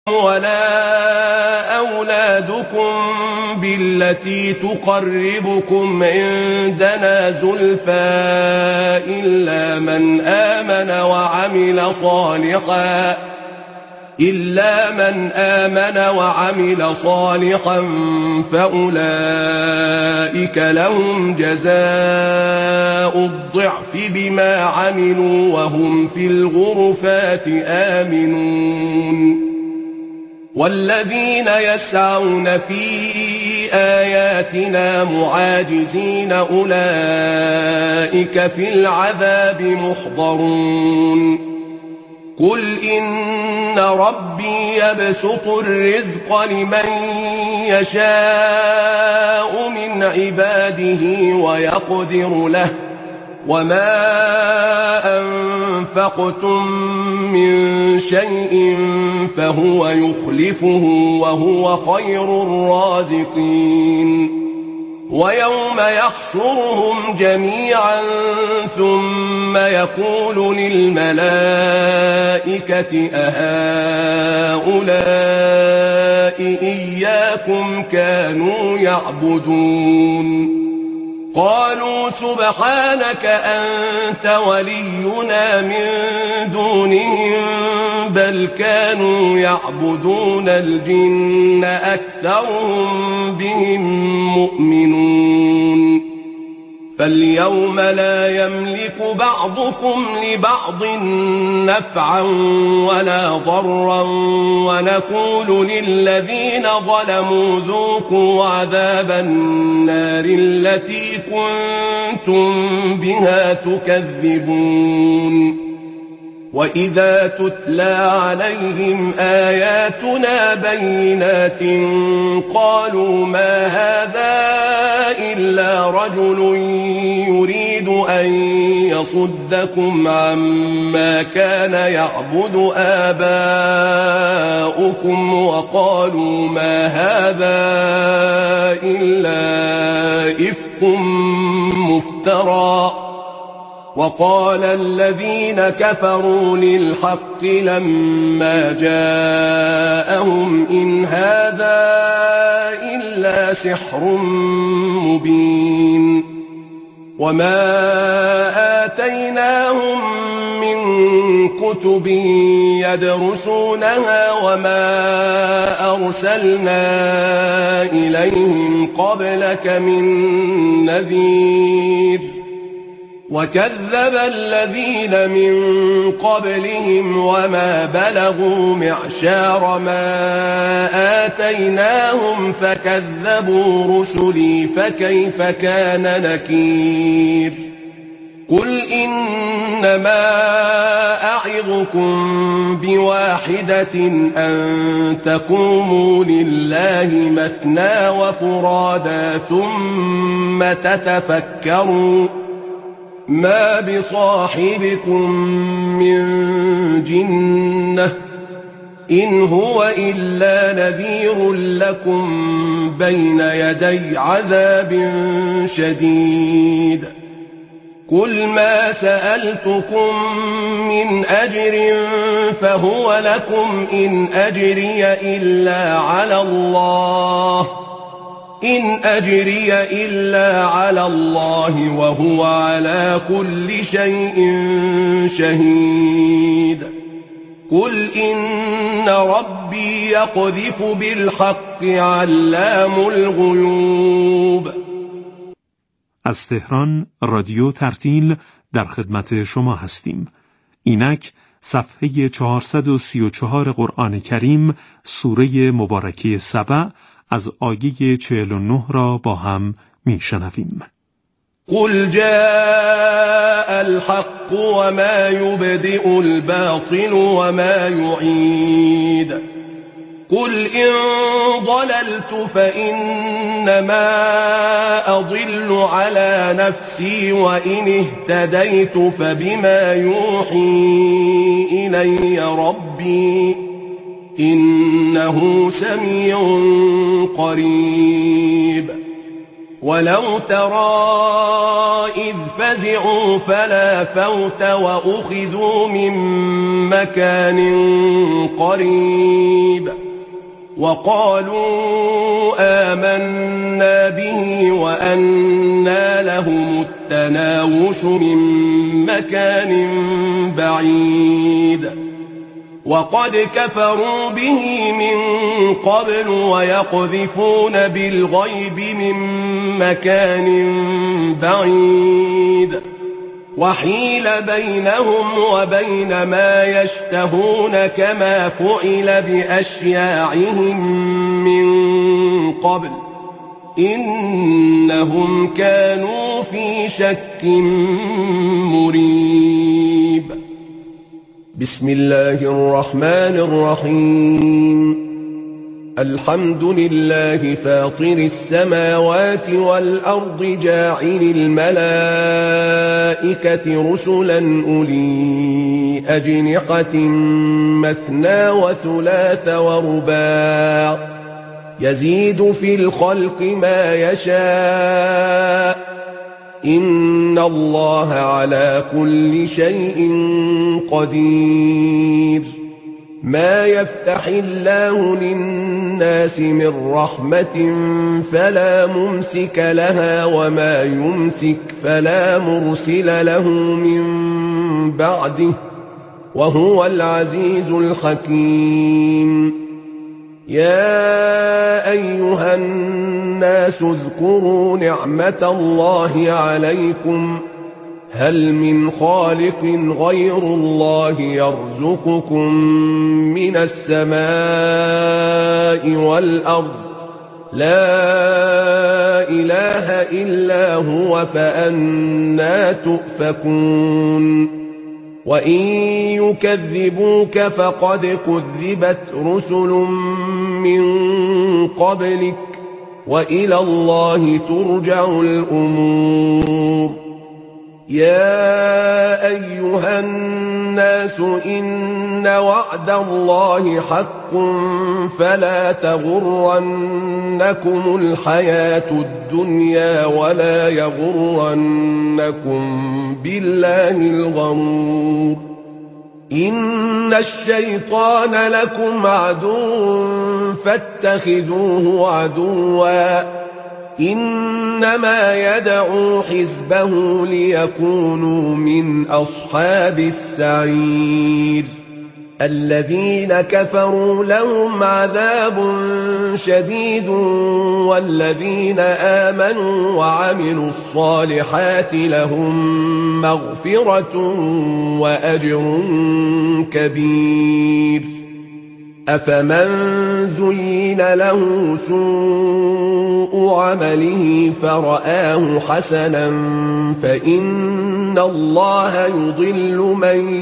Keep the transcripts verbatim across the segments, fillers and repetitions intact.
ولا أولادكم بالتي تقربكم عندنا زلفى إلا من آمن وعمل صالحا إلا من آمن وعمل صالحا فأولئك لهم جزاء الضعف بما عملوا وهم في الغرفات آمنون والذين يسعون في آياتنا معاجزين أولئك في العذاب محضرون قل إن ربي يبسط الرزق لمن يشاء من عباده ويقدر له وما أنفقتم من شيء فهو يخلفه وهو خير الرازقين ويوم يحشرهم جميعا ثم يقول للملائكة أهؤلاء إياكم كانوا يعبدون قالوا سبحانك أنت ولينا من دونهم بل كانوا يعبدون الجن أكثرهم بهم مؤمنون فاليوم لا يملك بعضكم لبعض نفعا ولا ضرا ونقول للذين ظلموا ذوقوا عذاب النار التي كنتم بها تكذبون وإذا تتلى عليهم آياتنا بينات قالوا ما هذا إلا رجل يريد أن يصدكم عما كان يعبد آباؤكم وقالوا ما هذا إلا إفك مفترى وقال الذين كفروا للحق لما جاءهم إن هذا إلا سحر مبين وما آتيناهم من كتب يدرسونها وما أرسلنا إليهم قبلك من نذير وكذب الذين من قبلهم وما بلغوا معشار ما آتيناهم فكذبوا رسلي فكيف كان نكير قل إنما أعظكم بواحدة أن تقوموا لله مثنى وفرادا ثم تتفكروا ما بصاحبكم من جنة إن هو إلا نذير لكم بين يدي عذاب شديد قل ما سألتكم من أجر فهو لكم إن أجري إلا على الله إن أجري إلا على الله وهو على كل شيء شهيد قل إن ربي يقذف بالحق علام الغیوب. از تهران رادیو ترتیل در خدمت شما هستیم. اینک صفحه چهارصد و سی و چهار قرآن کریم سوره مبارکه سبع از آیه چهل و نه را با هم میشنویم. قل جاء الحق وما يبدئ الباطل وما يعيد قل إن ضللت فإنما أضل على نفسي وإن اهتديت فبما يوحي إلي ربي إنه سميع قريب ولو ترى إذ فزعوا فلا فوت وأخذوا من مكان قريب وقالوا آمنا به وأنى لهم التناوش من مكان بعيد وقد كفروا به من قبل ويقذفون بالغيب من مكان بعيد وحيل بينهم وبين ما يشتهون كما فعل بأشياعهم من قبل إنهم كانوا في شك مريب. بسم الله الرحمن الرحيم. الحمد لله فاطر السماوات والأرض جاعل الملائكة رسلا أولي أجنحة مثنى وثلاث ورباع يزيد في الخلق ما يشاء إن الله على كل شيء قدير. ما يفتح الله للناس من رحمة فلا ممسك لها وما يمسك فلا مرسل له من بعده وهو العزيز الحكيم. يا أيها الناس اذكروا نعمة الله عليكم هل من خالق غير الله يرزقكم من السماء والأرض لا إله إلا هو فأنى تؤفكون. وإن يكذبوك فقد كذبت رسل من قبلك وإلى الله ترجع الأمور. يا أيها الناس إن وعد الله حق فلا تغرنكم الحياة الدنيا ولا يغرنكم بالله الغرور. إن الشيطان لكم عدو فاتخذوه عدوا إنما يدعو حزبه ليكونوا من أصحاب السعير. الذين كفروا لهم عذاب شديد والذين آمنوا وعملوا الصالحات لهم مغفرة وأجر كبير. أفمن زين له سوء عمله فرآه حسنا فإن الله يضل من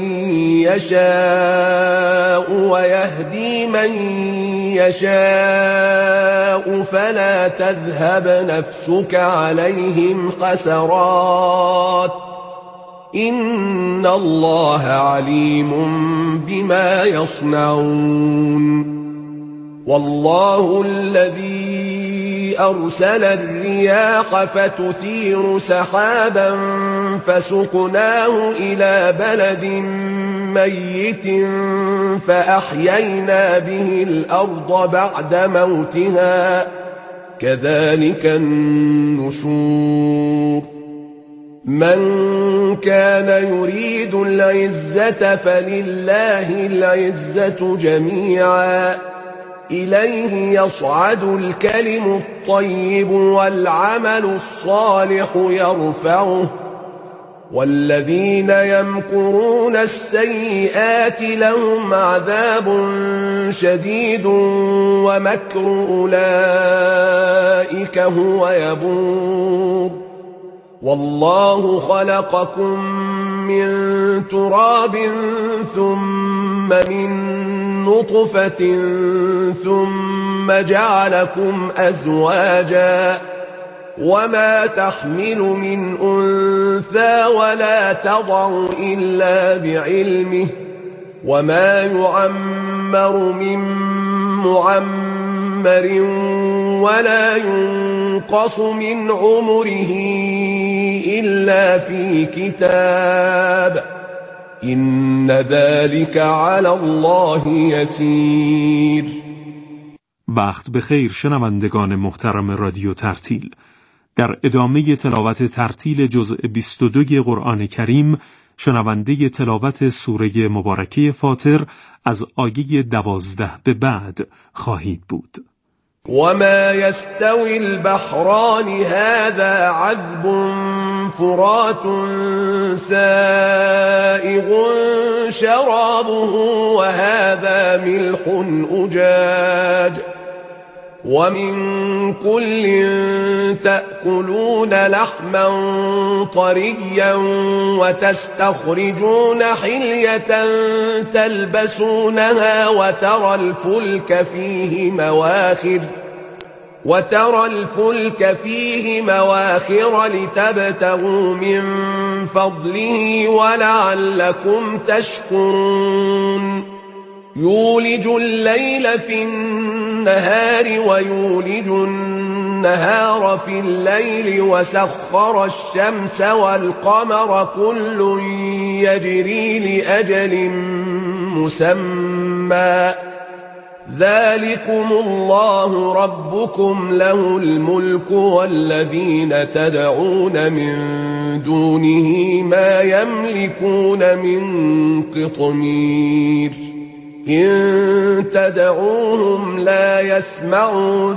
يشاء ويهدي من يشاء فلا تذهب نفسك عليهم حسرات إن الله عليم بما يصنعون. والله الذي أرسل الرياح فتثير سحابا فسقناه إلى بلد ميت فأحيينا به الأرض بعد موتها كذلك النشور. من كان يريد العزة فلله العزة جميعا إليه يصعد الكلم الطيب والعمل الصالح يرفعه والذين يمكرون السيئات لهم عذاب شديد ومكر أولئك هو يبور. والله خلقكم من تراب ثم من نطفة ثم جعلكم أزواجا وما تحمل من أنثى ولا تضع إلا بعلمه وما يعمر من معمر ولا ينقص ينقص من عمره إلا في كتاب إن ذلك على الله يسير. وقت بخیر شنوندگان محترم رادیو ترتیل. در ادامه تلاوت ترتیل جزء بیست و دو قرآن کریم شنونده تلاوت سوره مبارکه فاطر از آیه دوازده به بعد خواهید بود. وما يستوي البحران هذا عذب فرات سائغ شرابه وهذا ملح أجاج ومن كل تأكلون لحما طريا وتستخرجون حلية تلبسونها وترى الفلك فيه مواخر وترى الفلك فيه مواخر لتبتغوا من فضله ولعلكم تشكرون. يولج الليل في النهار ويولج النهار في الليل وسخر الشمس والقمر كل يجري لأجل مسمى ذلكم الله ربكم له الملك والذين تدعون من دونه ما يملكون من قطمير إن تدعوهم لا يسمعوا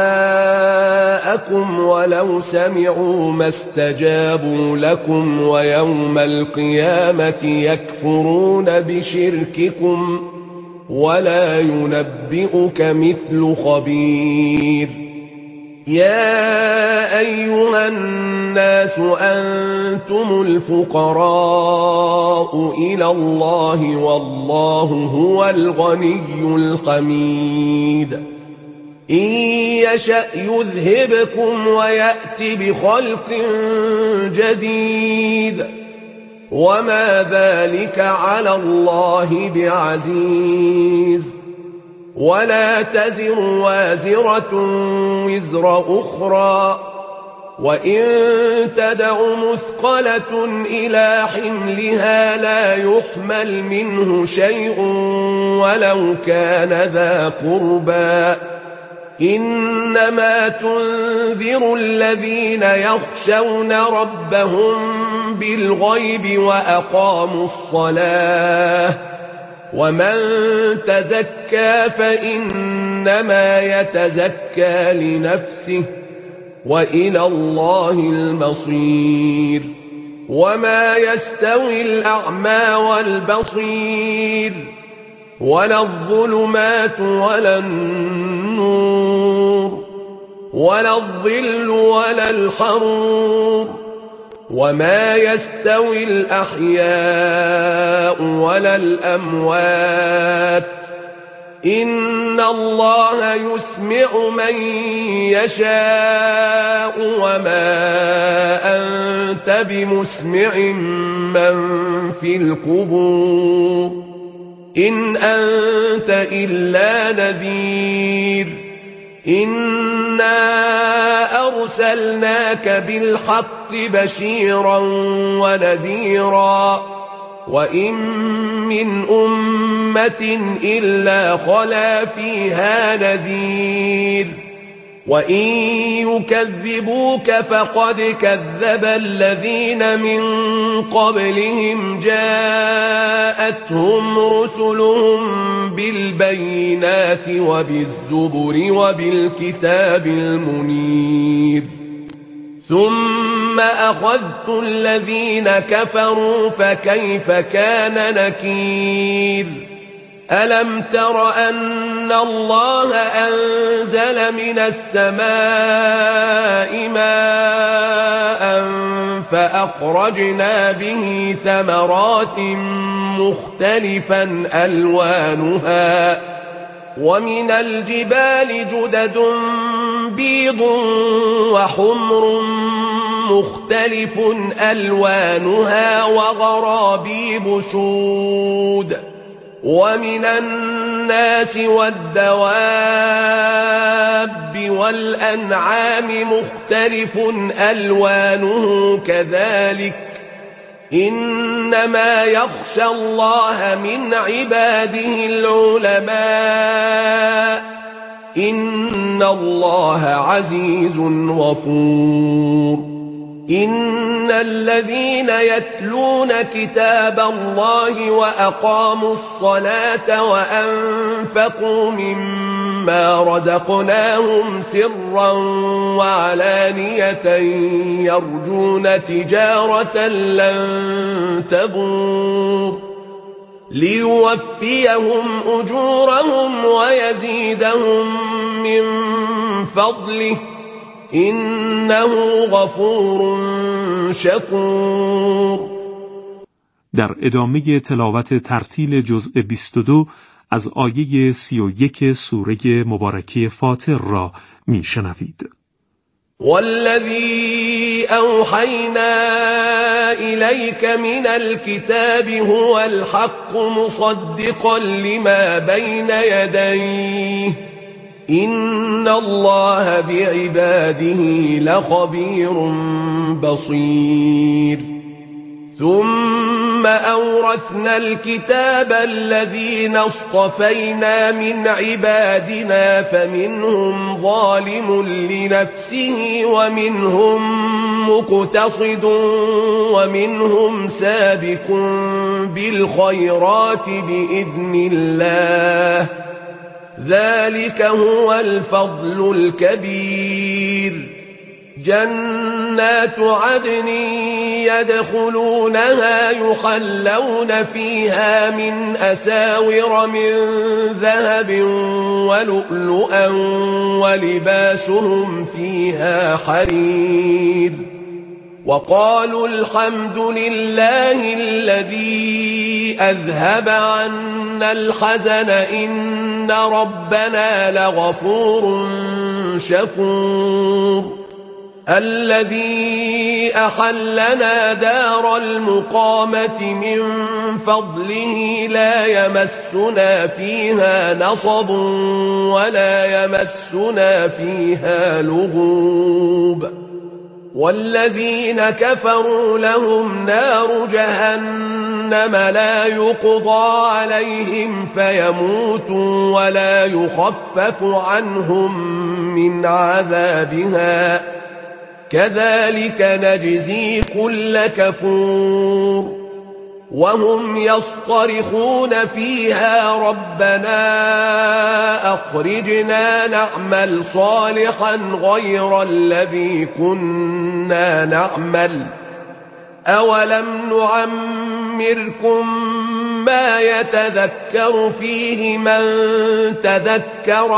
دعاءكم ولو سمعوا ما استجابوا لكم ويوم القيامة يكفرون بشرككم ولا ينبئك مثل خبير. يا أيها الناس أنتم الفقراء إلى الله والله هو الغني الحميد. إن يشأ يذهبكم ويأتي بخلق جديد وما ذلك على الله بعزيز. ولا تزر وازرة وزر أخرى وإن تدع مثقلة إلى حملها لا يحمل منه شيء ولو كان ذا قربى إنما تنذر الذين يخشون ربهم بالغيب وأقاموا الصلاة ومن تزكى فإنما يتزكى لنفسه وإلى الله المصير. وما يستوي الأعمى والبصير ولا الظلمات ولا النور ولا الظل ولا الحرور وما يستوي الأحياء ولا الأموات إن الله يسمع من يشاء وما أنت بمسمع من في القبور إن أنت إلا نذير. إنا أرسلناك بالحق بشيرا ونذيرا وإن من أمة إلا خلا فيها نذير وإن يكذبوك فقد كذب الذين من قبلهم جاءتهم رسلهم بالبينات وبالزبر وبالكتاب المنير ثم أخذت الذين كفروا فكيف كان نكير. ألم تر أن الله أنزل من السماء ماء فأخرجنا به ثمرات مختلفا ألوانها ومن الجبال جدد بيض وحمر مختلف ألوانها وغرابيب سود ومن الناس والدواب الدواب والأنعام مختلف ألوانه كذلك إنما يخشى الله من عباده العلماء إن الله عزيز غفور إن الذين يتلون كتاب الله وأقاموا الصلاة وأنفقوا مما رزقناهم سرا وعلانية يرجون تجارة لن تبور ليوفيهم أجورهم ويزيدهم من فضله إنه غفور شکور. در ادامه تلاوت ترتیل جزء بیست و دو از آیه سی و یک سوره مبارکه فاطر را می شنوید. والذي أوحينا إليك من الكتاب هو الحق مصدقا لما بين يديه إن الله بعباده لخبير بصير ثم أورثنا الكتاب الذين اصطفينا من عبادنا فمنهم ظالم لنفسه ومنهم مقتصد ومنهم سابق بالخيرات بإذن الله ذلك هو الفضل الكبير جنات عدن يدخلونها يحلون فيها من أساور من ذهب ولؤلؤا ولباسهم فيها حرير وقالوا الحمد لله الذي أذهب عنا الحزن إن ربنا لغفور شكور الذي أحلنا دار المقامة من فضله لا يمسنا فيها نصب ولا يمسنا فيها لغوب والذين كفروا لهم نار جهنم لا يقضى عليهم فيموتوا ولا يخفف عنهم من عذابها كذلك نجزي كل كفور وهم يصطرخون فيها ربنا أخرجنا نعمل صالحا غير الذي كنا نعمل أولم نعمركم ما يتذكر فيه من تذكر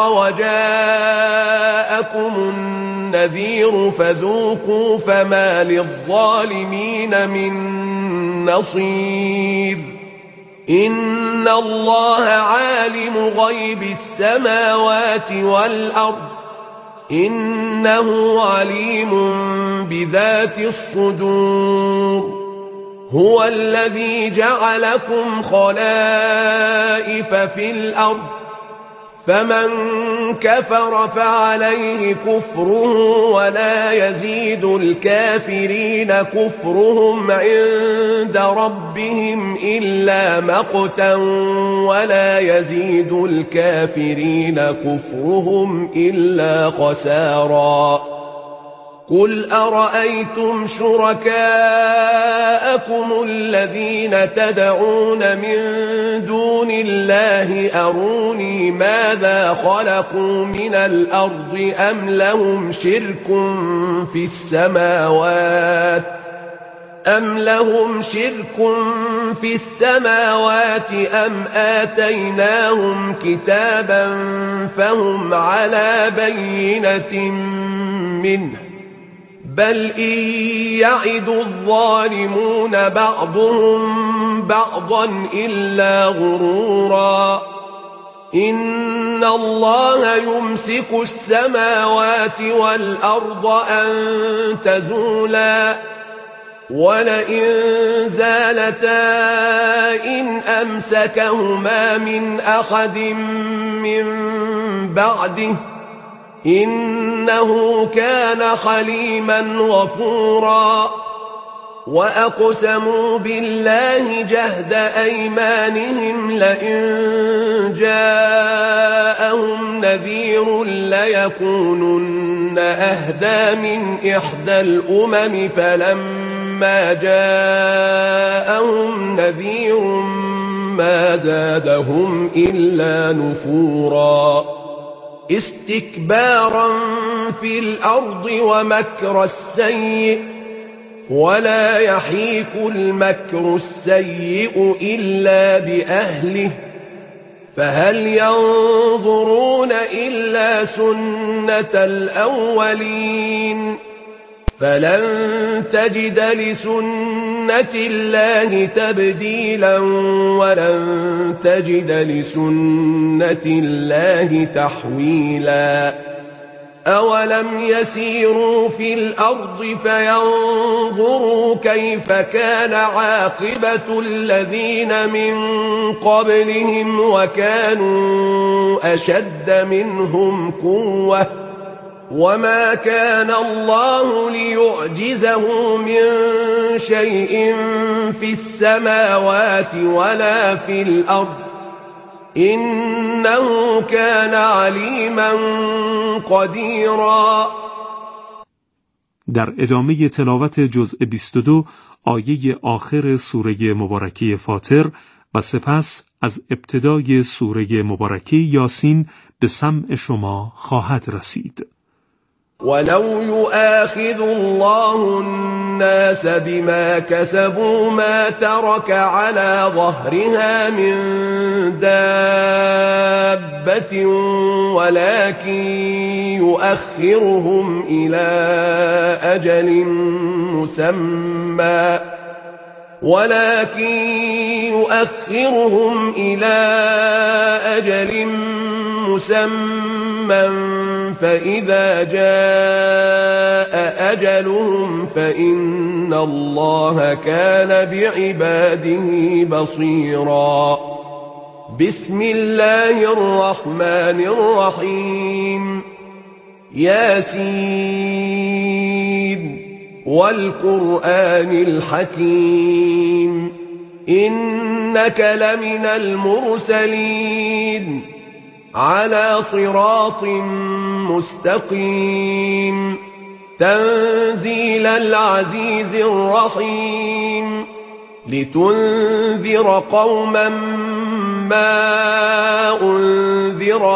وجاءكم النذير فذوقوا فما للظالمين من نصير إن الله عالم غيب السماوات والأرض إنه عليم بذات الصدور هو الذي جعلكم خلائف في الأرض فمن كفر فعليه كفره ولا يزيد الكافرين كفرهم عند ربهم إلا مقتا ولا يزيد الكافرين كفرهم إلا خسارا قل أرأيتم شركاءكم الذين تدعون من دون الله أروني ماذا خلقوا من الأرض أم لهم شرك في السماوات أم لهم شرك في السماوات أم آتيناهم كتابا فهم على بينة منه بل إن يعد الظالمون بعضهم بعضا إلا غرورا إن الله يمسك السماوات والأرض أن تزولا ولئن زالتا إن أمسكهما من أحد من بعده إنه كان حليما غفورا وأقسموا بالله جهد أيمانهم لئن جاءهم نذير ليكونن أهدى من إحدى الأمم فلما جاءهم نذير ما زادهم إلا نفورا استكبارا في الأرض ومكر السيء ولا يحيق المكر السيء إلا بأهله فهل ينظرون إلا سنة الأولين فلن تجد لسنة الله تبديلا ولن تجد لسنة الله تحويلا أولم يسيروا في الأرض فينظروا كيف كان عاقبة الذين من قبلهم وكانوا أشد منهم قوة وما كان الله ليعجزه من شيء في السماوات ولا في الأرض إنه كان عليما قدیرا. در ادامه تلاوت جزء بیست و دو آیه آخر سوره مبارکه فاطر و سپس از ابتدای سوره مبارکه یاسین به سمع شما خواهد رسید. ولو يؤاخذ الله الناس بما كسبوا ما ترك على ظهرها من دابة ولكن يؤخرهم إلى أجل مسمى ولكن يؤخرهم إلى أجل مسمى فإذا جاء أجلهم فإن الله كان بعباده بصيرا. بسم الله الرحمن الرحيم. ياسين والقرآن الحكيم إنك لمن المرسلين على صراط مستقيم تنزيل العزيز الرحيم لتنذر قوما ما أنذر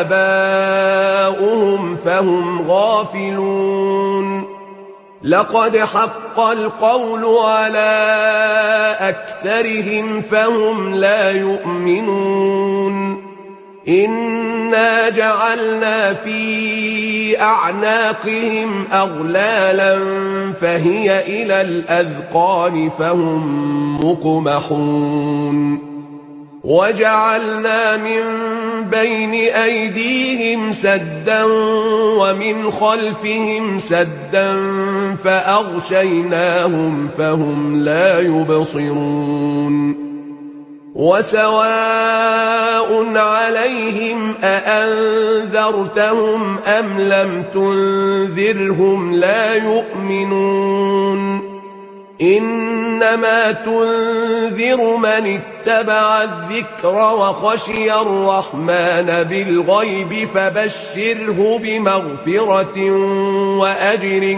آباؤهم فهم غافلون لقد حق القول على أكثرهم فهم لا يؤمنون إنا جعلنا في أعناقهم أغلالا فهي إلى الأذقان فهم مقمحون وجعلنا من بين أيديهم سدا ومن خلفهم سدا فأغشيناهم فهم لا يبصرون وسواء عليهم أأنذرتهم أم لم تنذرهم لا يؤمنون إنما تنذر من اتبع الذكر وخشي الرحمن بالغيب فبشره بمغفرة وأجر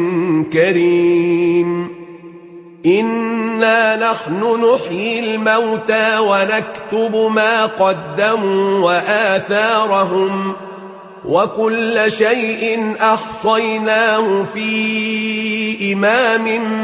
كريم. إنا نحن نحيي الموتى ونكتب ما قدموا وآثارهم وكل شيء أحصيناه في إمام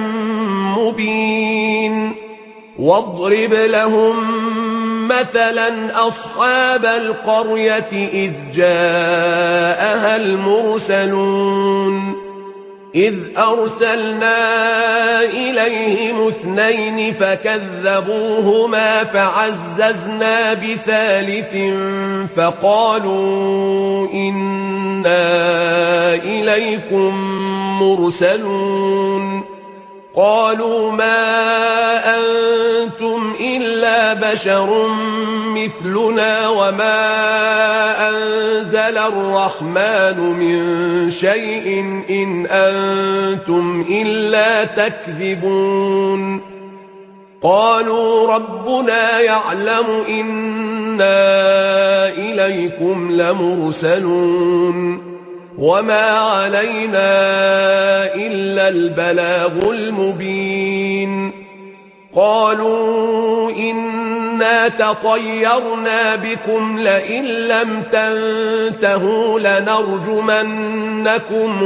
مبين واضرب لهم مثلا أصحاب القرية إذ جاءها المرسلون إذ أرسلنا إليهم اثنين فكذبوهما فعززنا بثالث فقالوا إنا إليكم مرسلون قالوا ما أنتم إلا بشر مثلنا وما أنزل الرحمن من شيء إن أنتم إلا تكذبون قالوا ربنا يعلم إنا إليكم لمرسلون وما علينا إلا البلاغ المبين قالوا إنا تطيرنا بكم لئن لم تنتهوا لنرجمنكم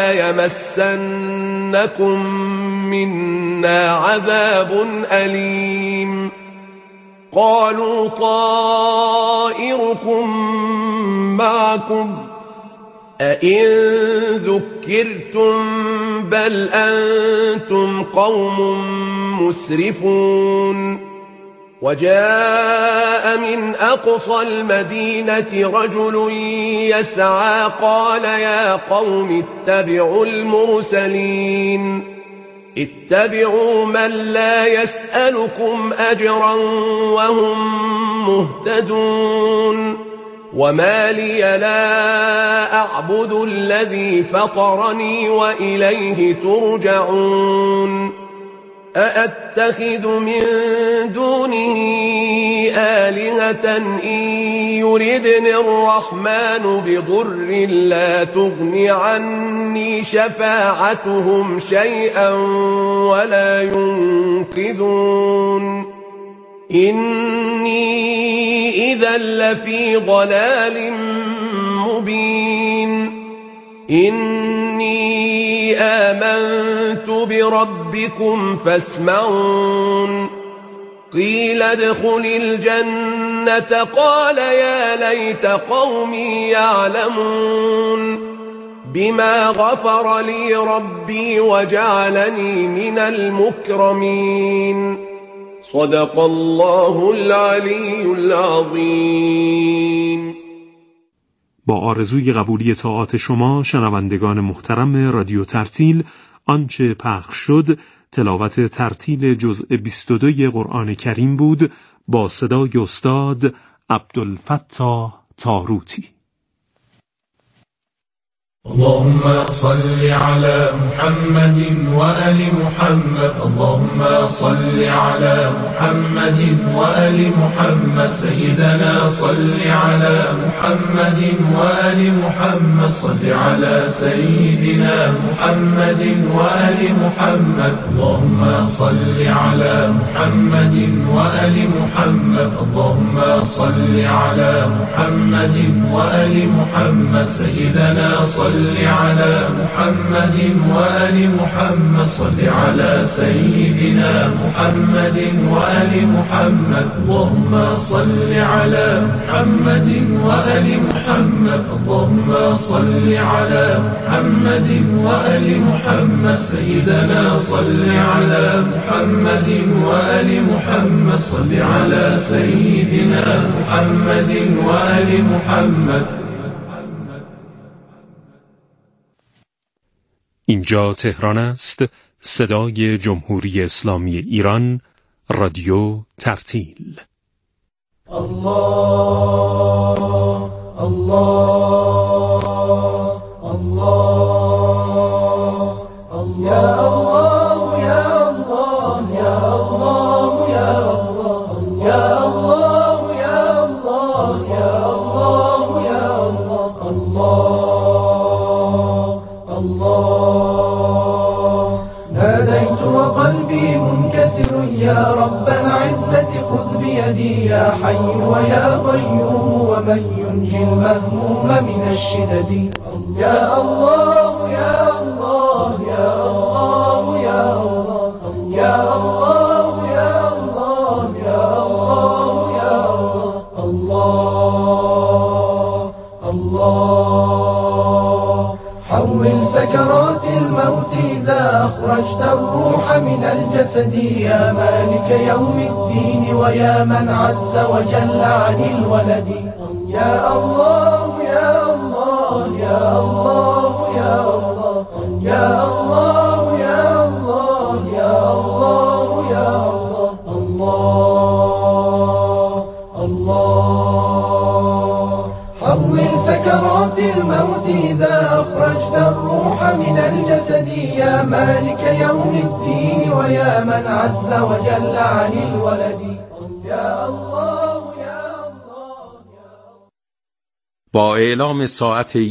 وليمسنكم منا عذاب أليم قالوا طائركم معكم أئن ذكرتم بل أنتم قوم مسرفون وجاء من أقصى المدينة رجل يسعى قال يا قوم اتبعوا المرسلين اتبعوا من لا يسألكم أجرا وهم مهتدون وما لي لا أعبد الذي فطرني وإليه ترجعون أأتخذ من دونه آلهة إن يردني الرحمن بضر لا تغن عني شفاعتهم شيئا ولا ينقذون إني إذا لفي ضلال مبين إني آمنت بربكم فاسمعون قيل ادخل الجنة قال يا ليت قومي يعلمون بما غفر لي ربي وجعلني من المكرمين صدق الله العلی العظیم. با آرزوی قبولی طاعات شما شنوندگان محترم رادیو ترتیل، آنچه پخش شد تلاوت ترتیل جزء بیست و دو قرآن کریم بود با صدای استاد عبدالفتاح طاروتی. اللهم صل على محمد وآل محمد اللهم صل على محمد وآل محمد سيدنا صل على محمد وآل محمد صل على سيدنا محمد وآل محمد اللهم صل على محمد وآل محمد اللهم صل على محمد وآل محمد سيدنا صل صل على محمد وآل محمد صل على سيدنا محمد وآل محمد اللهم صل على محمد وآل محمد اللهم صل على محمد وآل محمد سيدنا صل على محمد وآل محمد صل على سيدنا محمد وآل محمد. اینجا تهران است، صدای جمهوری اسلامی ایران، رادیو ترتیل. الله الله الله الله یا الله یا الله یا الله یا الله یا الله یا الله یا الله یا الله الله الله ناديت وقلبي منكسر يا رب العزة خذ بيدي يا حي ويا قيوم ومن ينجي المهموم من الشدد يا الله يا الله يا الله يا الله يا الله يا الله يا الله يا الله الله حول سكرات الموت إذا أخرجت الروح من الجسد يا مالك يوم الدين ويا من عز وجل عن الولد يا الله يا الله يا الله يا الله يا الله يا الله يا الموت إذا أخرجت الروح من الجسد يا مالك يوم الدين ويا من عز وجل عن الولد يا الله يا الله. با اعلام ساعت